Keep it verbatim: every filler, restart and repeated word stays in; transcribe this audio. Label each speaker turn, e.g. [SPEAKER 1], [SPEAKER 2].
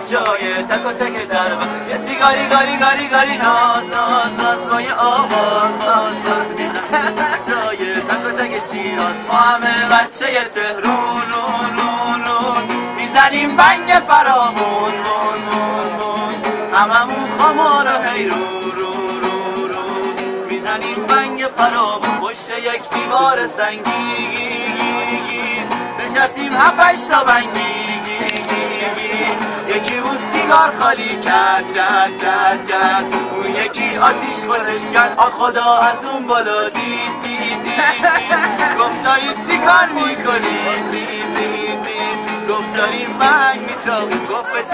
[SPEAKER 1] جای تک و تک در یه سیگاری گاری گاری گاری ناز ناز ناز با یه آواز ناز ناز جای تک و تک شیراز ما همه بچه تهرون رون رون رون میزنیم بنگ فرامون مون مون مون هممون خمار و حیرون رون رون رون میزنیم بنگ فرامون پشت یک دیوار سنگین نشستیم هفتش تا بنگی یکی بود سیگار خالی کرد کرد کرد کرد اون یکی آتیش خوشش کرد آ خدا از اون بالا دید دید دید گفت دارید چی کار میکنید دید دید دید گفت داریم بنگ میتراقیم گفت